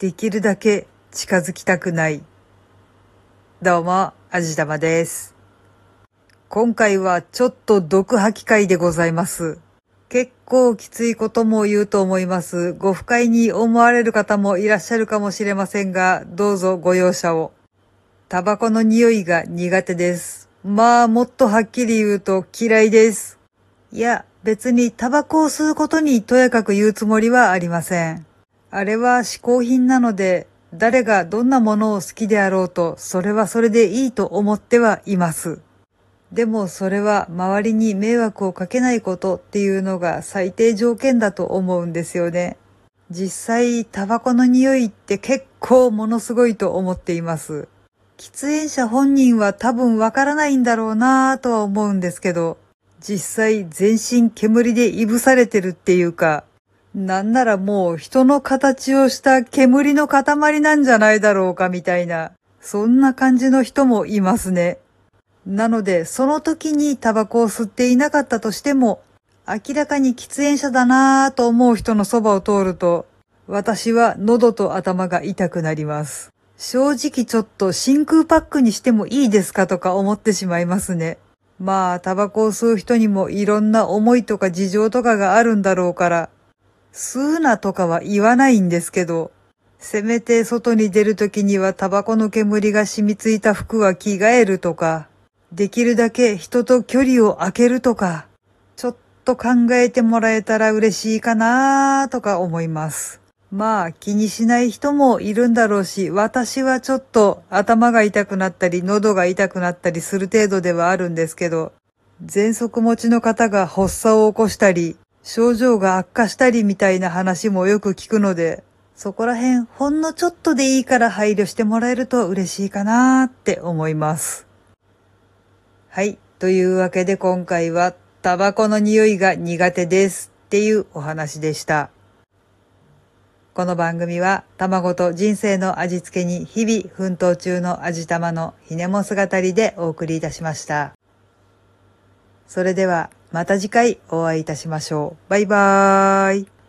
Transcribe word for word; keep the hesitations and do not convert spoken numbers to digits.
できるだけ近づきたくない。どうも、あじたまです。今回はちょっと毒吐き会でございます。結構きついことも言うと思います。ご不快に思われる方もいらっしゃるかもしれませんが、どうぞご容赦を。タバコの匂いが苦手です。まあ、もっとはっきり言うと嫌いです。いや、別にタバコを吸うことにとやかく言うつもりはありません。あれは嗜好品なので、誰がどんなものを好きであろうと、それはそれでいいと思ってはいます。でもそれは周りに迷惑をかけないことっていうのが最低条件だと思うんですよね。実際、タバコの匂いって結構ものすごいと思っています。喫煙者本人は多分わからないんだろうなぁとは思うんですけど、実際全身煙でいぶされてるっていうか、なんならもう人の形をした煙の塊なんじゃないだろうかみたいな、そんな感じの人もいますね。なので、その時にタバコを吸っていなかったとしても、明らかに喫煙者だなぁと思う人のそばを通ると、私は喉と頭が痛くなります。正直ちょっと真空パックにしてもいいですかとか思ってしまいますね。まあ、タバコを吸う人にもいろんな思いとか事情とかがあるんだろうから、吸うなとかは言わないんですけど、せめて外に出るときにはタバコの煙が染みついた服は着替えるとか、できるだけ人と距離を空けるとか、ちょっと考えてもらえたら嬉しいかなとか思います。まあ気にしない人もいるんだろうし、私はちょっと頭が痛くなったり喉が痛くなったりする程度ではあるんですけど、喘息持ちの方が発作を起こしたり、症状が悪化したりみたいな話もよく聞くので、そこら辺ほんのちょっとでいいから配慮してもらえると嬉しいかなーって思います。はい。というわけで今回はタバコの匂いが苦手ですっていうお話でした。この番組は卵と人生の味付けに日々奮闘中の味玉のひねも姿りでお送りいたしました。それではまた次回お会いいたしましょう。バイバーイ。